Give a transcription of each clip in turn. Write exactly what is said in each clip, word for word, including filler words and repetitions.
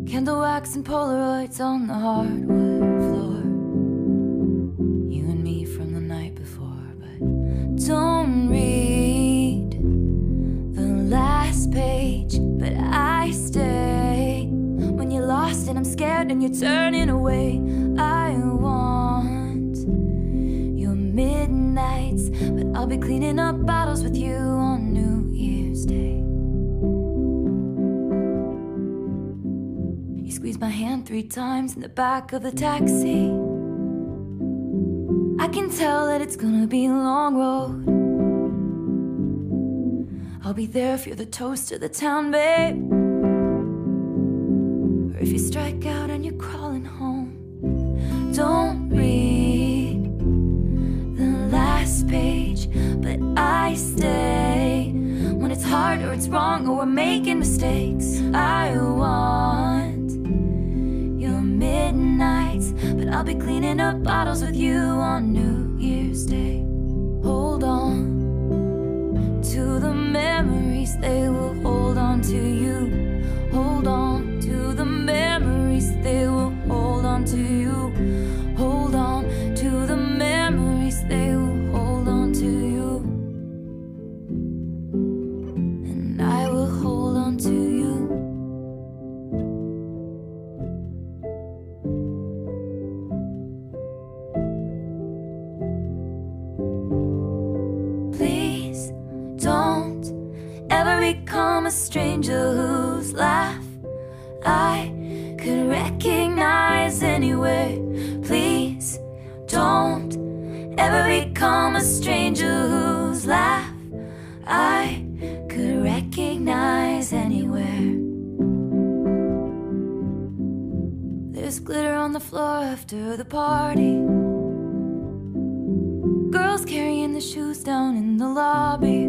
Candle wax and Polaroids on the hardwood floor. You and me from the night before. But don't read the last page, but I stay. When you're lost and I'm scared and you're turning away, I want your midnights, but I'll be cleaning up bottles with you on New Year's Day. You squeeze my hand three times in the back of the taxi. I can tell that it's gonna be a long road. I'll be there if you're the toast of the town, babe. Or if you strike out and you're crawling home. Don't read the last page, but I stay. When it's hard or it's wrong or we're making mistakes, I want your midnights, but I'll be cleaning up bottles with you on New Year's Day. Hold on to the memories, they will hold on to you. Hold on to the memories, they will hold on to you. Hold on to the memories, they will hold on to you. And I will hold on to you. Please don't ever become a stranger whose laugh I could recognize anywhere. Please don't ever become a stranger whose laugh I could recognize anywhere. There's glitter on the floor after the party. Girls carrying the shoes down in the lobby.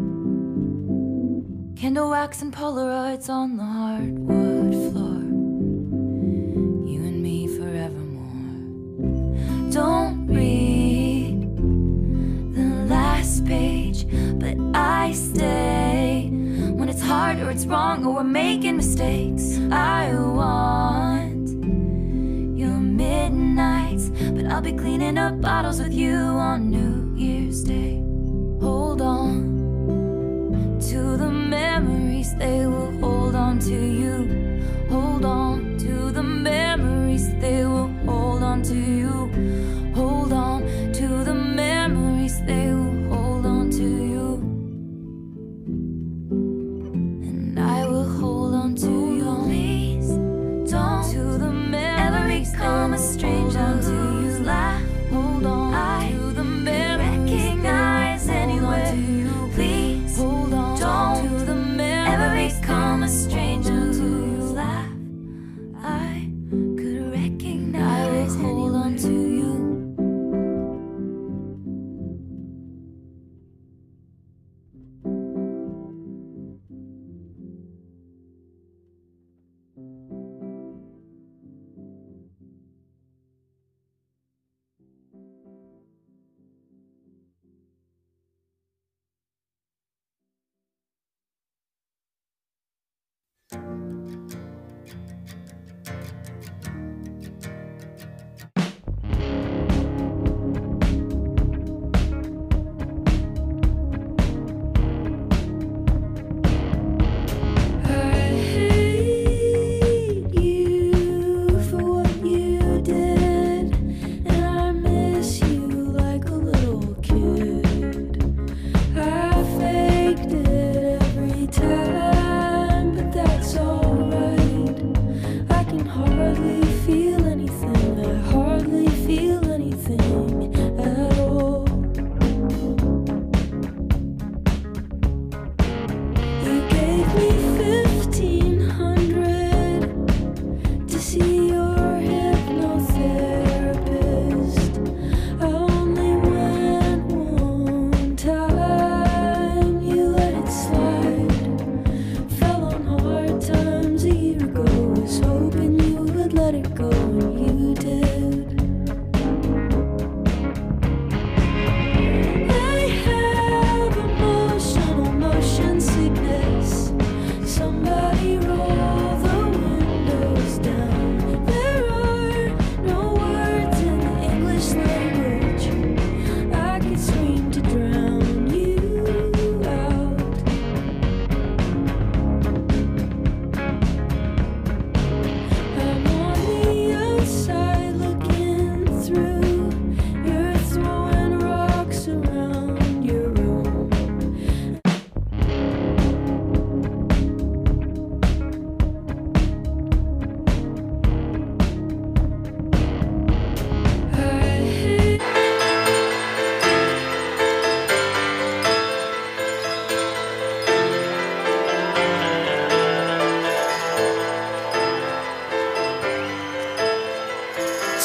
Candle wax and Polaroids on the hardwood floor. You and me forevermore. Don't read the last page, but I stay. When it's hard or it's wrong or we're making mistakes, I want your midnights, but I'll be cleaning up bottles with you on New Year's Day. Hold on to the memories, they will hold on to you. Hold on to the memories, they will hold on to you. Hold on to the memories, they will hold on to you. And I will hold on to you. Please don't to the memories, ever become a stranger to you. Laugh. Hold on I to the memories, recognize anywhere. Please hold on don't to the memories, ever become a stranger to you. Laugh I could recognize. I will hold on to you. Somebody roll the windows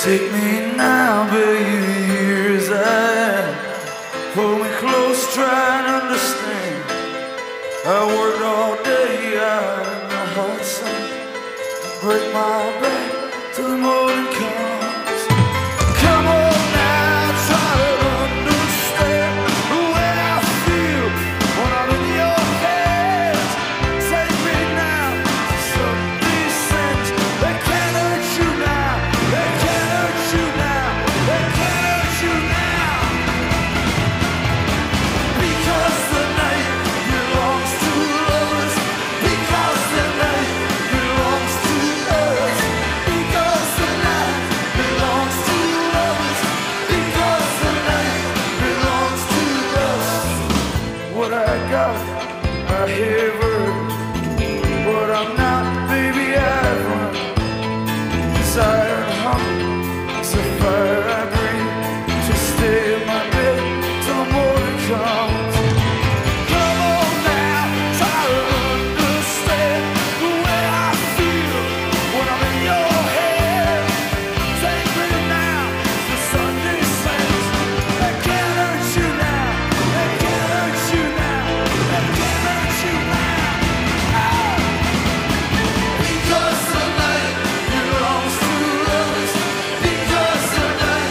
Take me now, baby, here's I am. Pull me close, try and understand. I worked all day out in the hot sun, break my back till the morning comes. Come on now, try to understand the way I feel when I'm in your hands. Take me now to some these things. They can't hurt you now, they can't hurt you now, they can't hurt you now. Because the night belongs to lovers, because the night belongs to us, because the night belongs to lovers, because the night belongs to us. What I got, I have earned. What I'm not, baby, I've run. Desire and hunger, it's a fire I breathe. Just stay in my bed till the morning comes. Come on now, try to understand the way I feel when I'm in your head. Take me now to Sunday saints. They can't hurt you now, they can't hurt you now, they can't hurt you now. Ah! Because the night belongs to lovers, because the night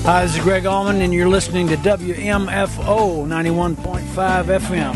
Hi, this is Greg Allman, and you're listening to W M F O ninety-one point five F M.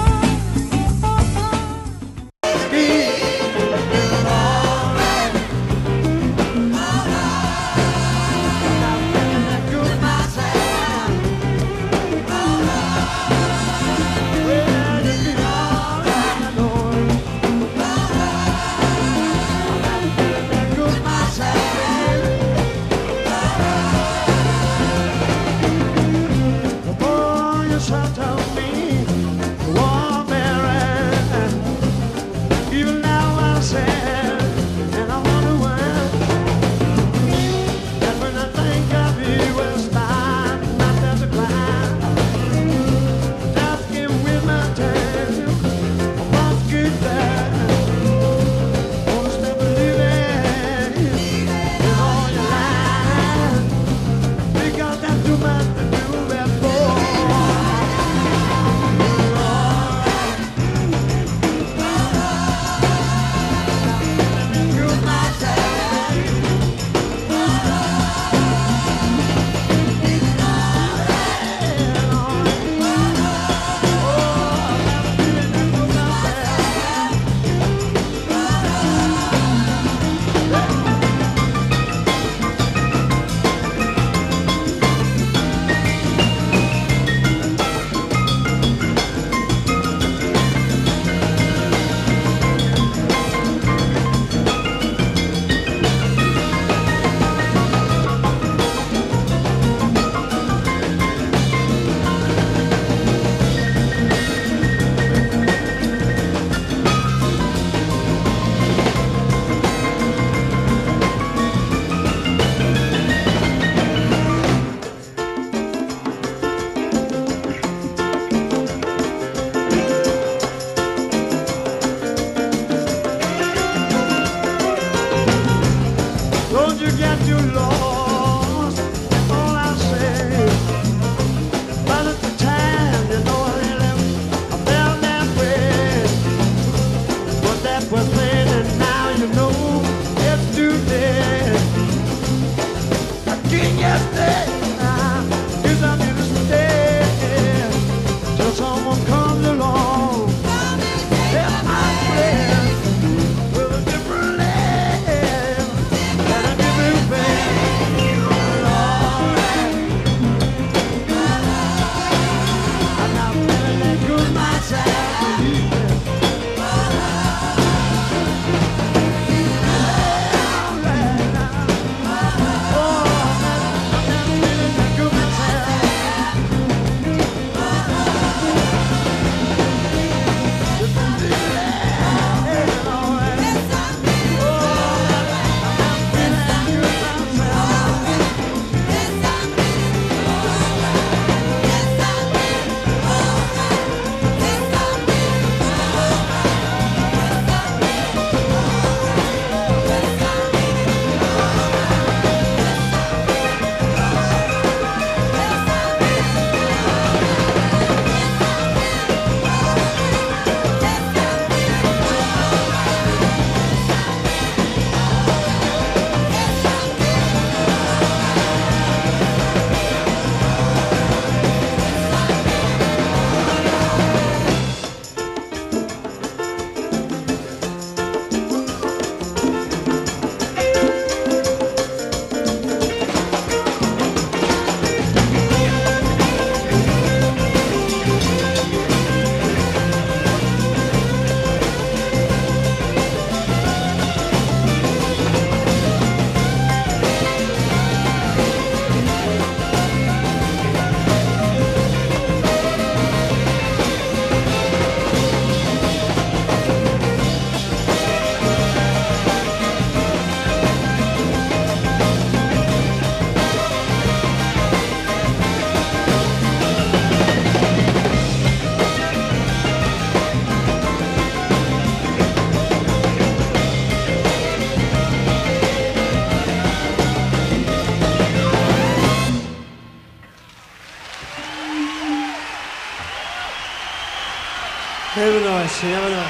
Never know, you never know.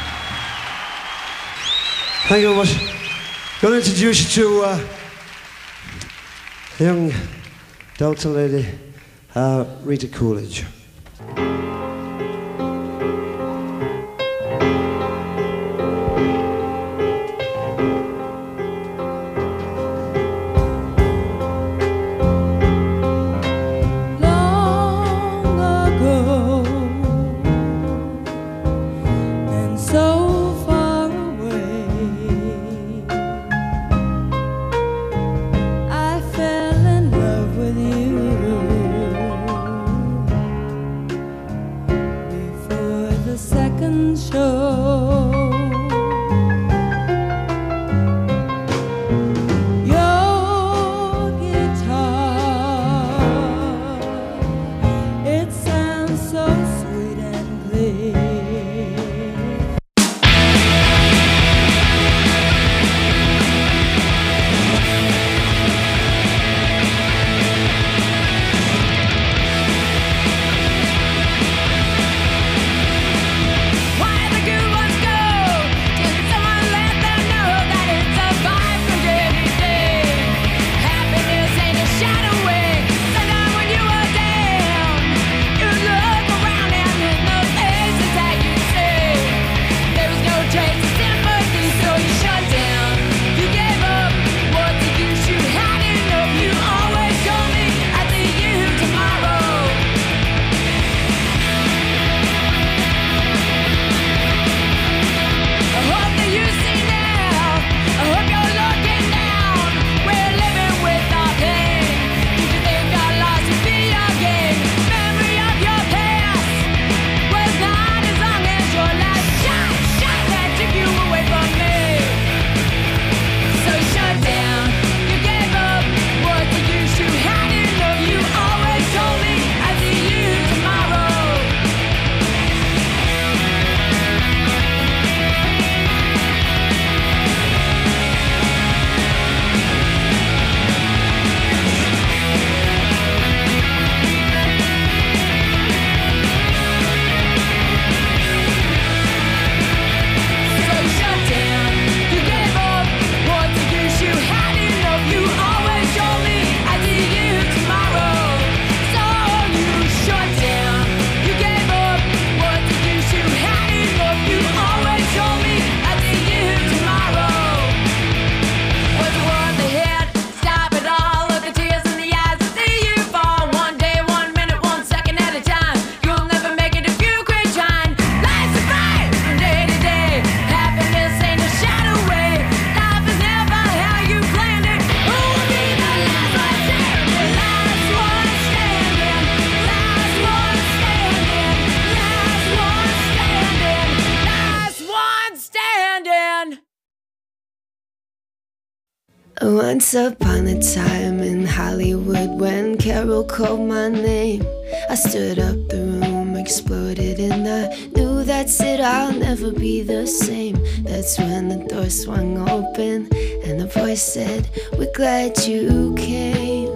Thank you very much. I'm going to introduce you to uh, young Delta lady, uh, Rita Coolidge. Once upon a time in Hollywood, when Carol called my name, I stood up, the room exploded, and I knew that's it, I'll never be the same. That's when the door swung open and the voice said, "We're glad you came."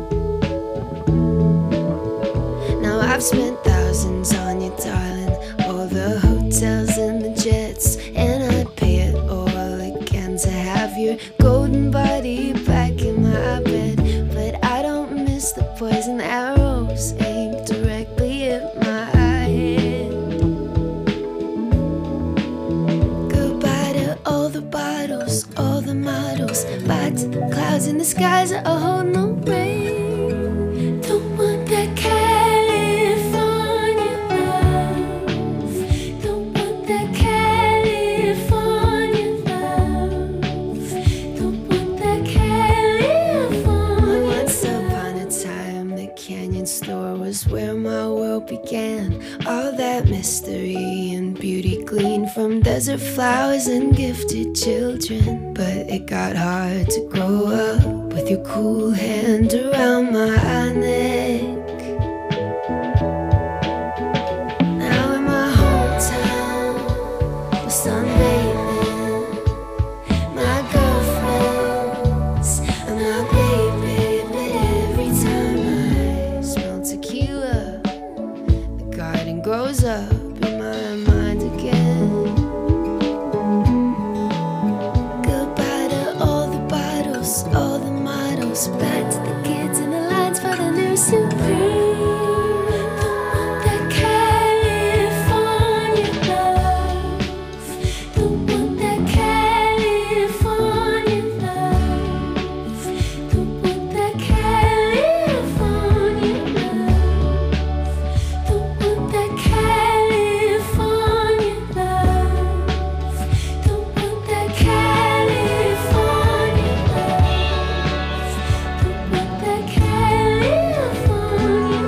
Now I've spent thousands on you, darling, all the hotels and the jets, and I'd pay it all again to have your golden body back in my bed. But I don't miss the poison arrows aimed directly at my head. Goodbye to all the bottles, all the models, bye to the clouds in the skies that hold no rain. Don't want that California love. Don't want that California love. Don't want that California. Once upon a time, the Canyon store was where my world began. All that mystery and beauty gleaned from desert flowers and gifted children. But it got hard to grow up with your cool hand around my neck. Now in my hometown, we're sunbathing, my girlfriends and my baby. But every time I smell tequila, the garden grows up in my mind again. Goodbye to all the bottles, all the models, goes back to the kids in the lines for the new Supreme. California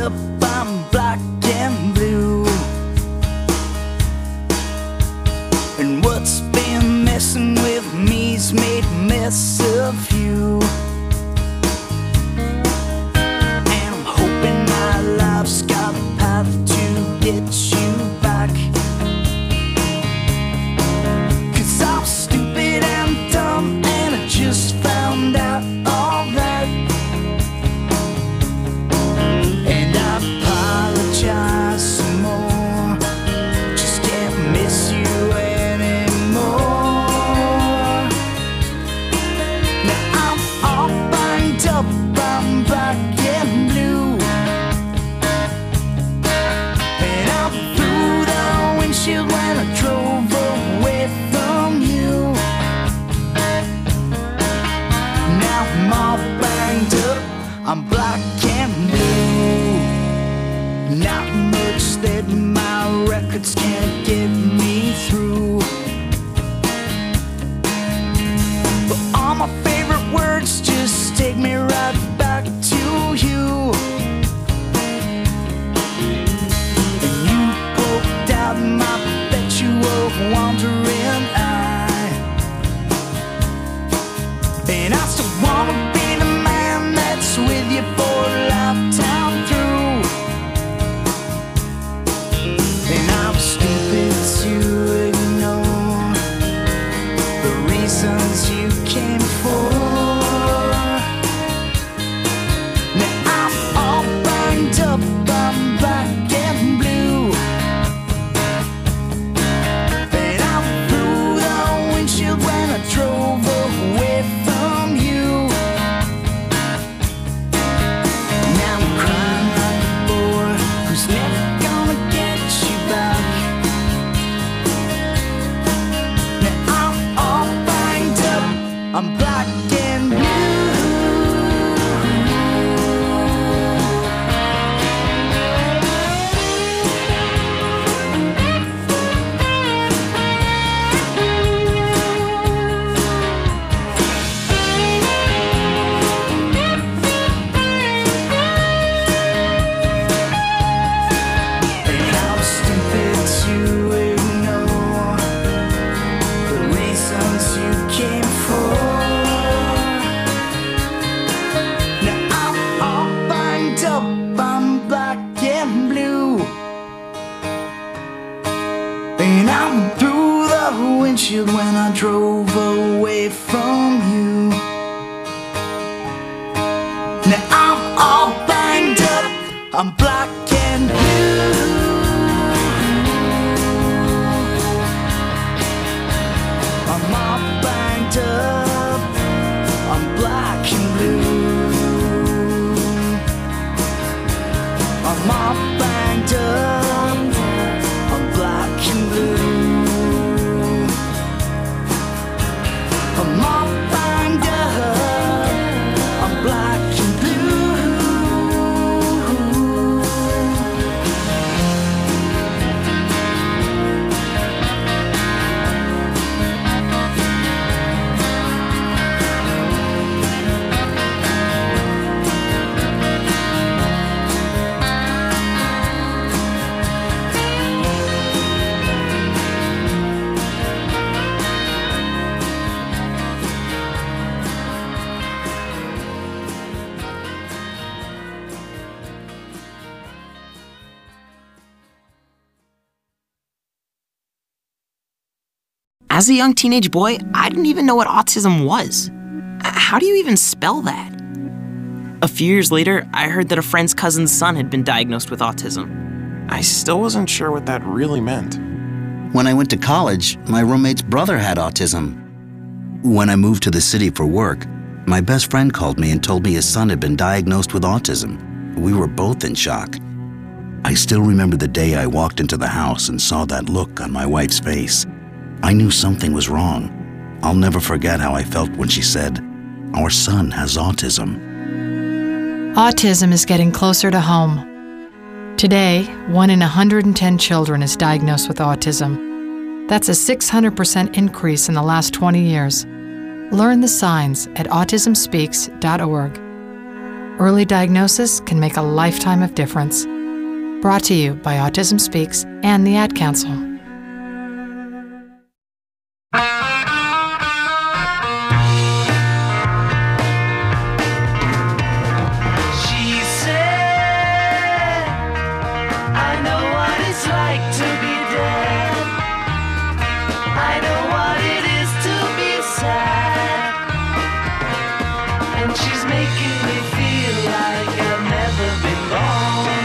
up, I'm black and blue. And what's been messing with me's made a mess of you. And I'm hoping my life's got a path to get you back. Cause I'm stupid and dumb, and I just found out all that. And I apologize some more, just can't miss you anymore. Now I'm all banged up, I'm black and blue. And I'm through the windshield when I drove away from you. Now I'm all banged up, I'm black and blue. Not much that my records can't get me through. But all my favorite words just take me right back to you. And you poked out my perpetual wandering eye. And I still wanna be the man that's with you for a lifetime through. And I'm stupid to ignore the reasons you came for. Now I'm all banged up, I'm black and blue. And I'm through the windshield when I drove away from you. Now I'm crying like a boy who's never gonna get you back. Now I'm all banged up, I'm black and blue. And I'm stupid to ignore the reasons you came for. Now I'm all banged up, I'm black and blue. And I'm through the windshield when I drove away from you. Now I'm all banged up, I'm black and blue. I'm all banged up, I'm black and blue. I'm all banged up, I'm black and blue. I'm all banged up, I'm black and blue. As a young teenage boy, I didn't even know what autism was. How do you even spell that? A few years later, I heard that a friend's cousin's son had been diagnosed with autism. I still wasn't sure what that really meant. When I went to college, my roommate's brother had autism. When I moved to the city for work, my best friend called me and told me his son had been diagnosed with autism. We were both in shock. I still remember the day I walked into the house and saw that look on my wife's face. I knew something was wrong. I'll never forget how I felt when she said, "Our son has autism." Autism is getting closer to home. Today, one in one hundred ten children is diagnosed with autism. That's a six hundred percent increase in the last twenty years. Learn the signs at autism speaks dot org. Early diagnosis can make a lifetime of difference. Brought to you by Autism Speaks and the Ad Council. She said, I know what it's like to be dead. I know what it is to be sad. And she's making me feel like I've never been born.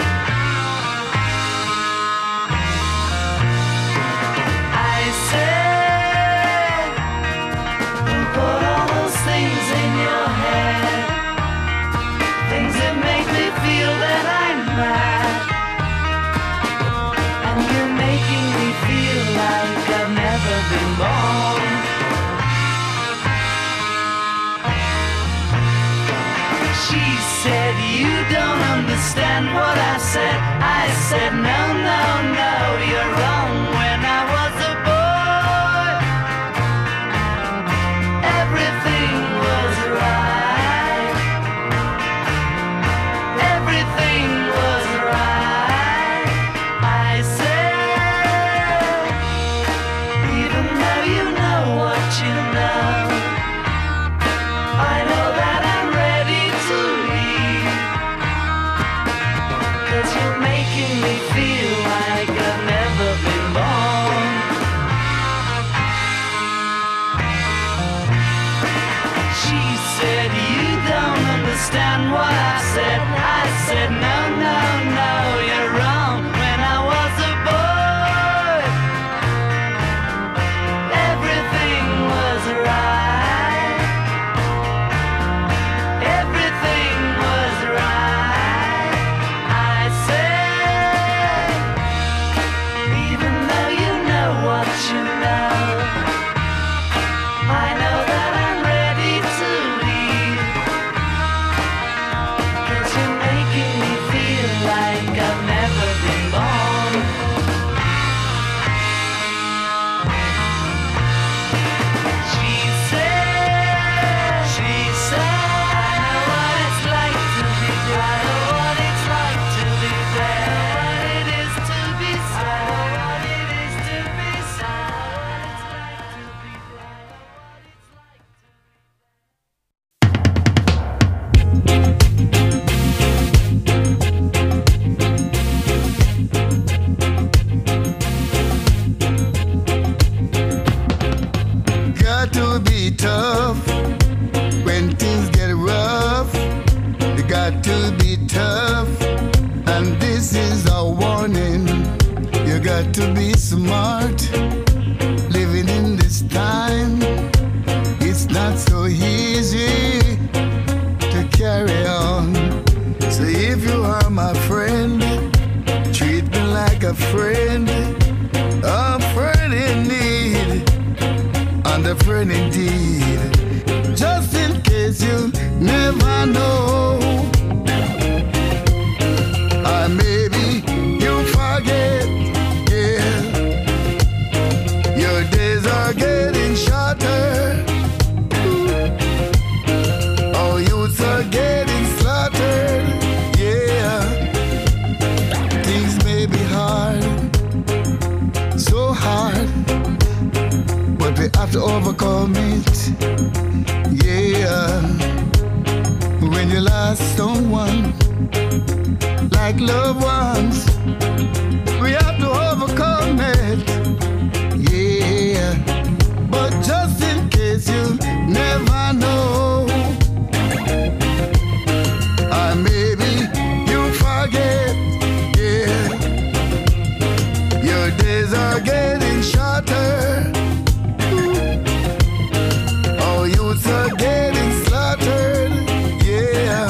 I said, who put all those things in your head? Things that make me feel that I'm mad. And you're making me feel like I've never been born. She said, you don't understand what I said. I said, no, no, no, you're wrong. When I was a boy, everything was right. Everything was right. I said, even though you know what you know, I know that I'm ready to leave. 'Cause you're making me feel like I've never been born. She said, you don't understand what I said. I said, no, no, no, you're wrong. When I was a boy, everything was right. Everything was right. I said, even though you know what you know, I know that I'm ready to leave. 'Cause you're making me feel like I've never been born. She said, she said, I know what it's like to be dead. I know what it's like to be dead. I know what it is to be sad. I know what it is to be sad. I know what it's like to be dead. I know what it's like to Got to be tough when things get rough. You got to be tough, and this is a warning. You got to be smart. Living in this time, it's not so easy to carry on. So if you are my friend, treat me like a friend, a friend in need, and a friend indeed. Just in case you never know, or maybe you forget, yeah. Your days are getting shorter. All youths are getting slaughtered, yeah. Things may be hard, so hard, but we have to overcome it, yeah. When you lost someone, like loved ones, we have to overcome it, yeah. But just in case you never know, or maybe you forget, yeah. Your days are getting shorter. All youths are getting slaughtered, yeah.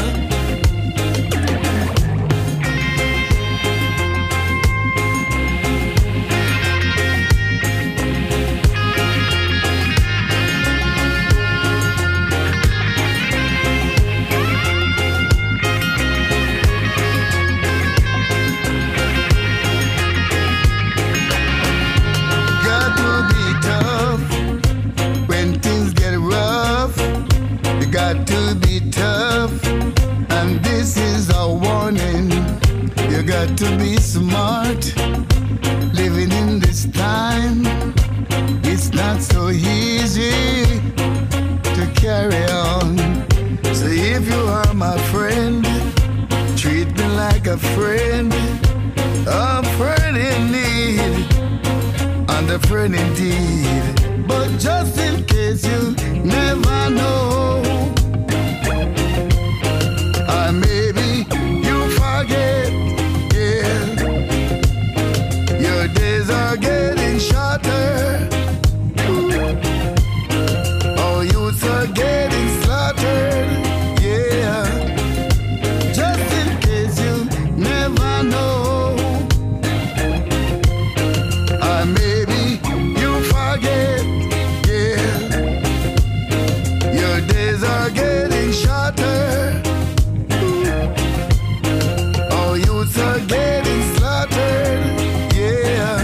warning. You got to be smart. Living in this time, it's not so easy to carry on. So if you are my friend, treat me like a friend, a friend in need, and a friend indeed. But just in case you never know, or maybe you forget, yeah, your days are getting shorter. Oh, youths are getting slaughtered, yeah. Just in case you never know, or maybe you forget, yeah, your days are getting shorter. Oh, youths are getting slaughtered, yeah.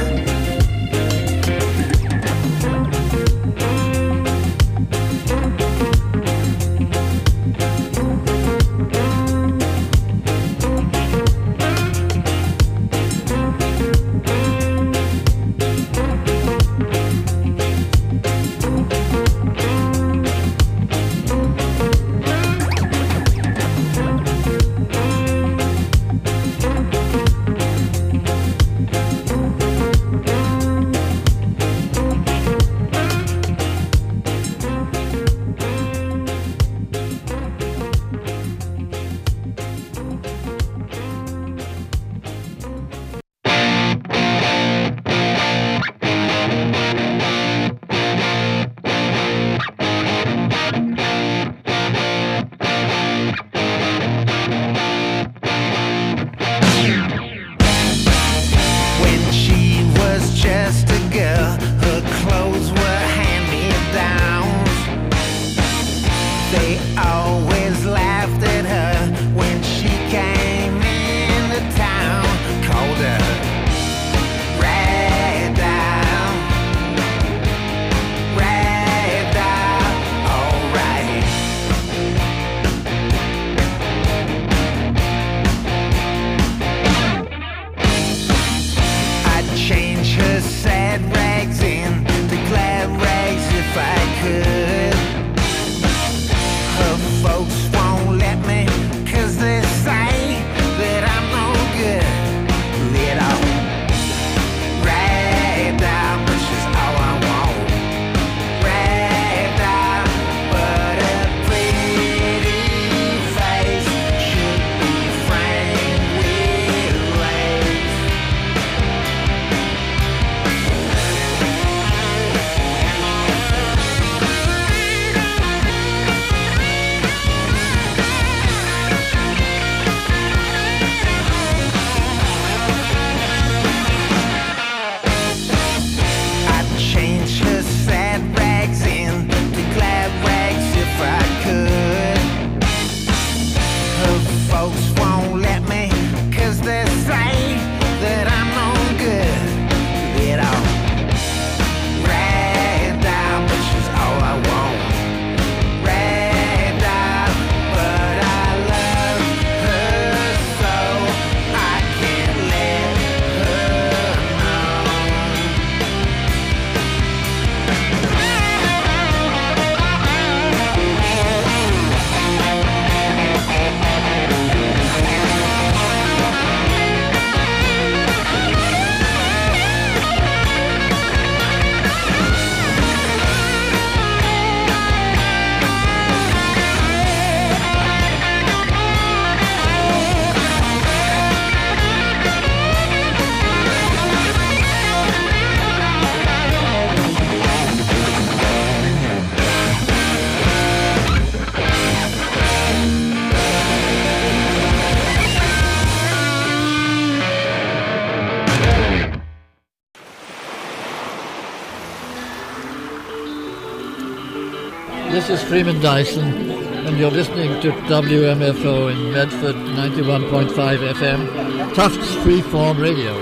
This is Freeman Dyson, and you're listening to W M F O in Medford, ninety-one point five F M, Tufts Freeform Radio.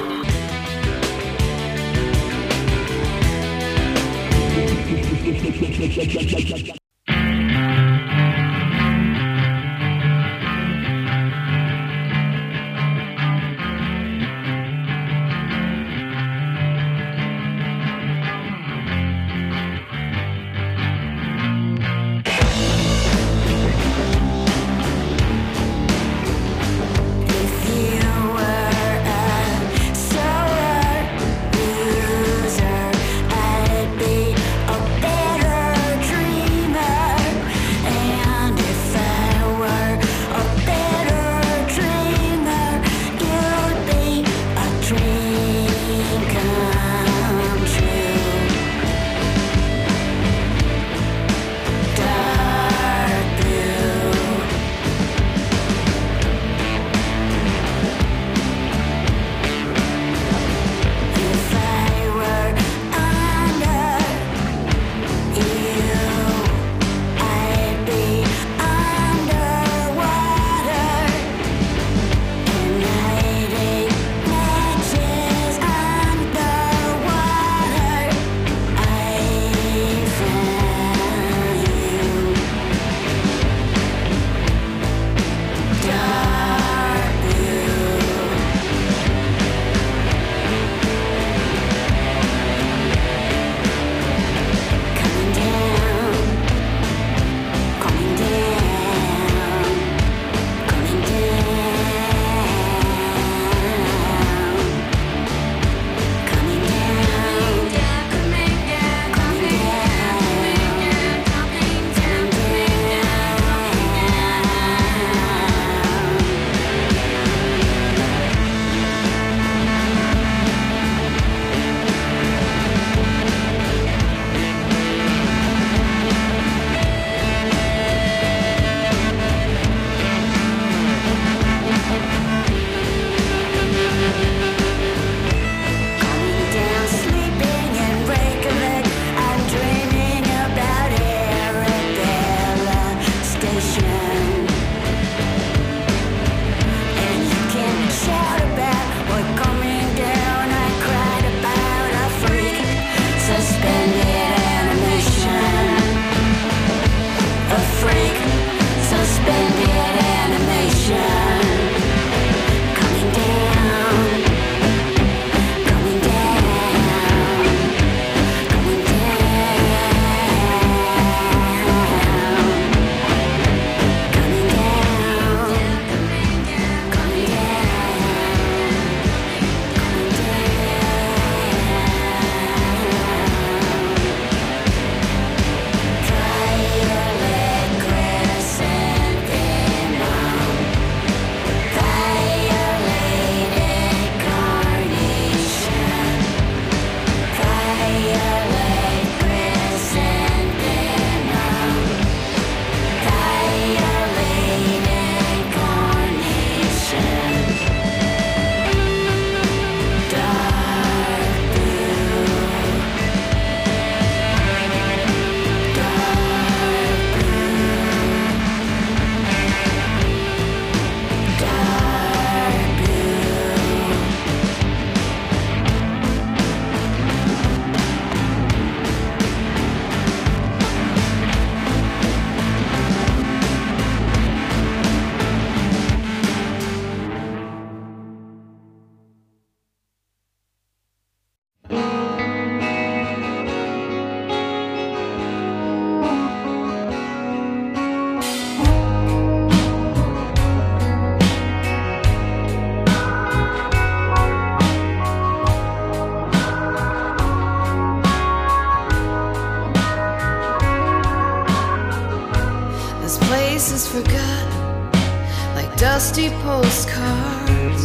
dusty postcards,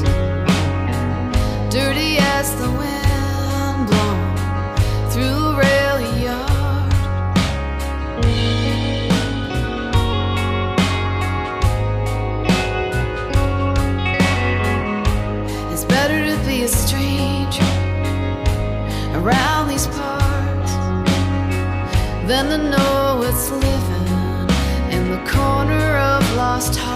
dirty as the wind blown through a rail yard. It's better to be a stranger around these parts than to know it's living in the corner of lost hearts.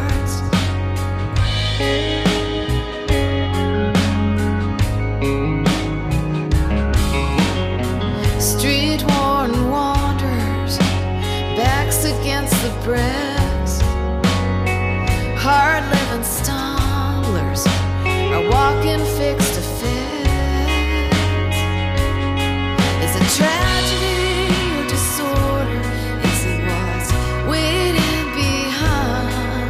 Street worn wanderers, backs against the bricks, hard living stumblers are walking fix to fix. It's a tragedy or disorder, is it what's waiting behind?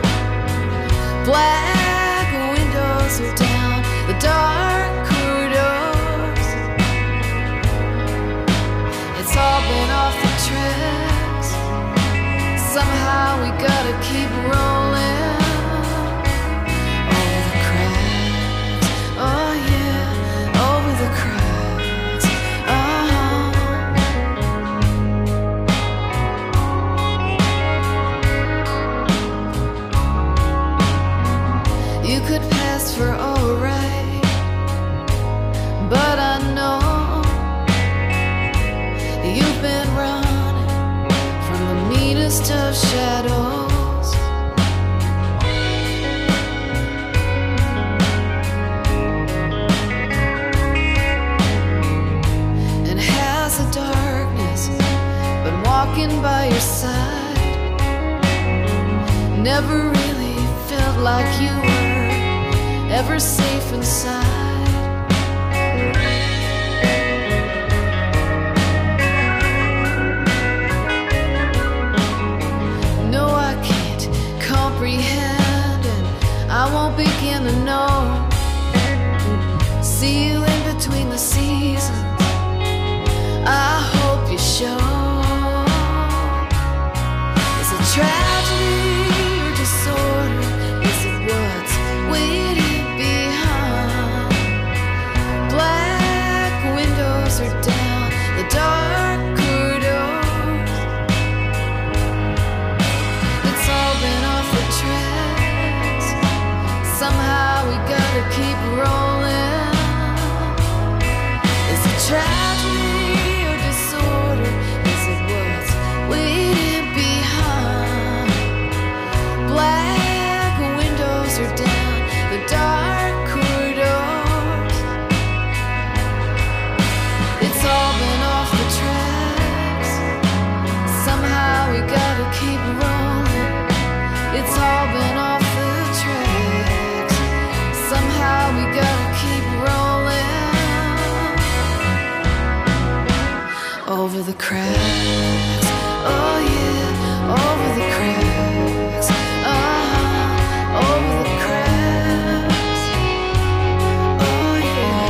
Black windows are down the dark corridors. It's all been off the tracks. Somehow we gotta keep rolling over the cracks. Oh yeah, over the cracks. Uh-huh. You could pass for alright, but I know you've been running from the meanest of shadows. And has the darkness been walking by your side? Never really felt like you were ever safe inside. No, I can't comprehend, and I won't begin to know. See you in between the seasons, I hope you show. It's a tragedy or disorder, is it what's waiting behind? Black windows are down the dark corridors. It's all been off the tracks. Somehow we gotta keep rolling. It's a tragedy or disorder, is it what's waiting behind? Black windows are down the dark corridors. It's all been off the tracks. Somehow we gotta keep rolling. It's all been off the tracks. Somehow we gotta keep rolling over the cracks. Oh yeah, over the cracks. Uh-huh, over the cracks. Oh yeah.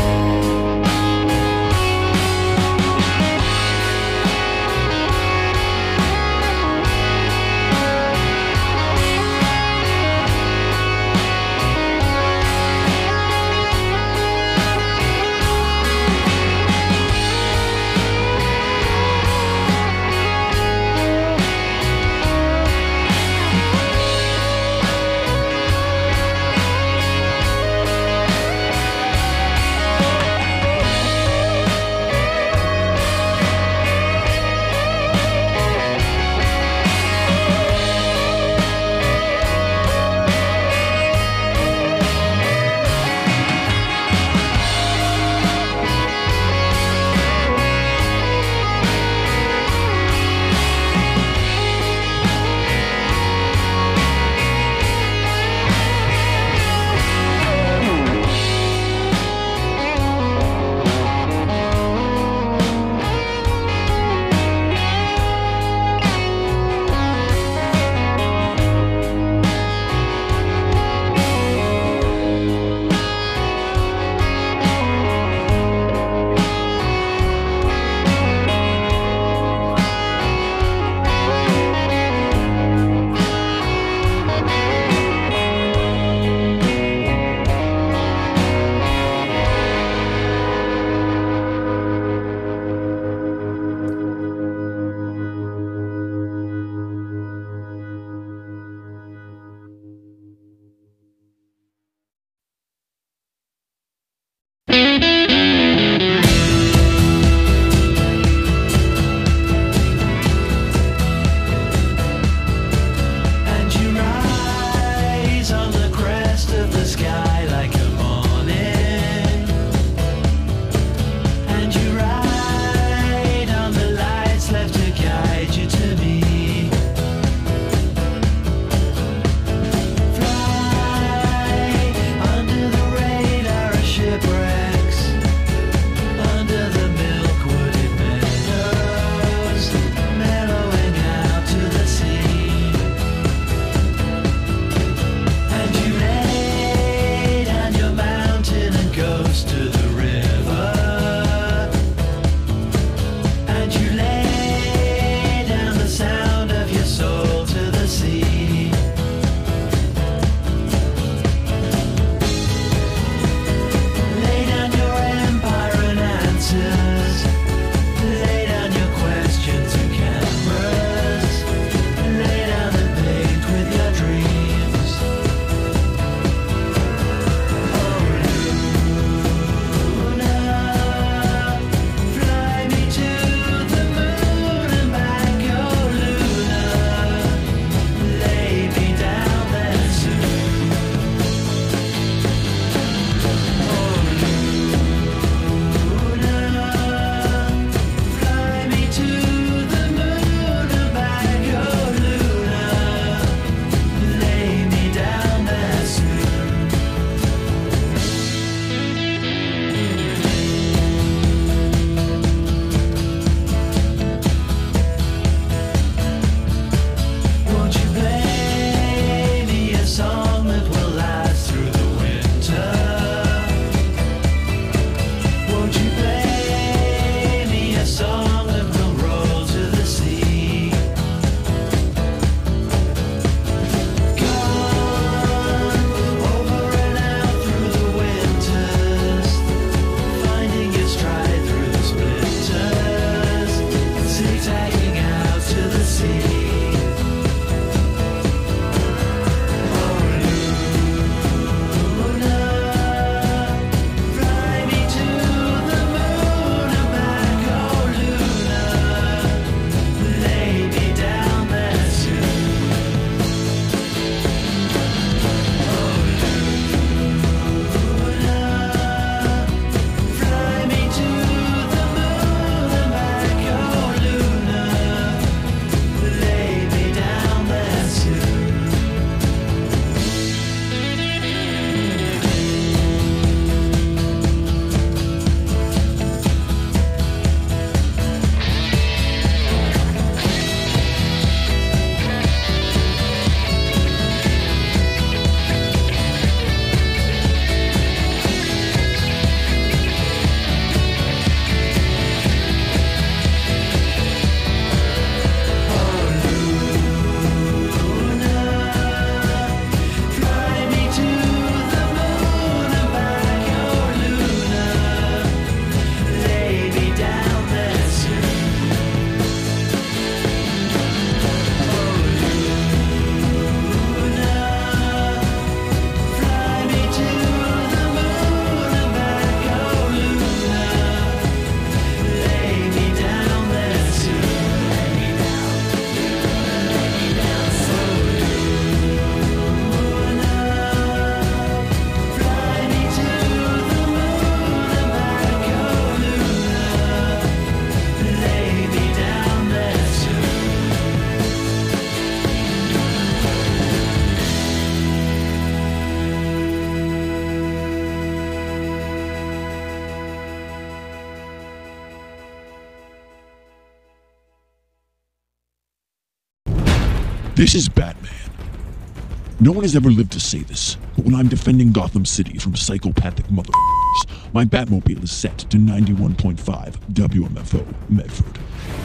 This is Batman. No one has ever lived to say this, but when I'm defending Gotham City from psychopathic motherfuckers, my Batmobile is set to ninety-one point five W M F O Medford.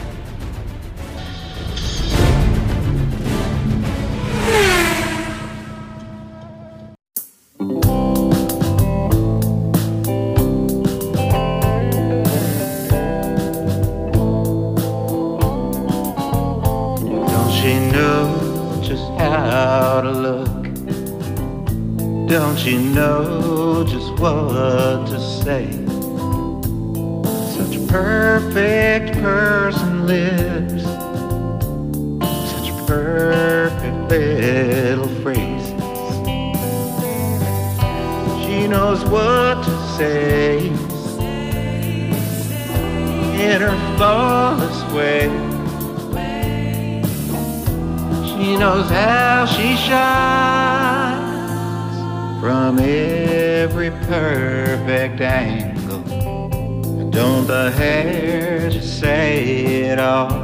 Don't she know just how to look? Don't you know just what to say? Such a perfect person lives, such perfect little phrases. She knows what to say in her flawless way. She knows how she shines from every perfect angle. Don't the hair just say it all,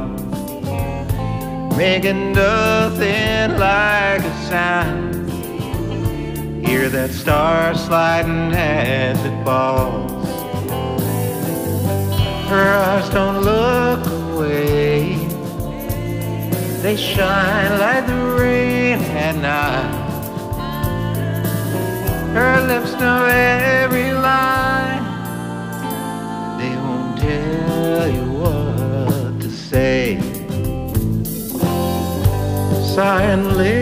making nothing like a sound. Hear that star sliding as it falls. Her eyes don't look away, they shine like the rain at night. Her lips know every line, they won't tell you what to say. Sigh and live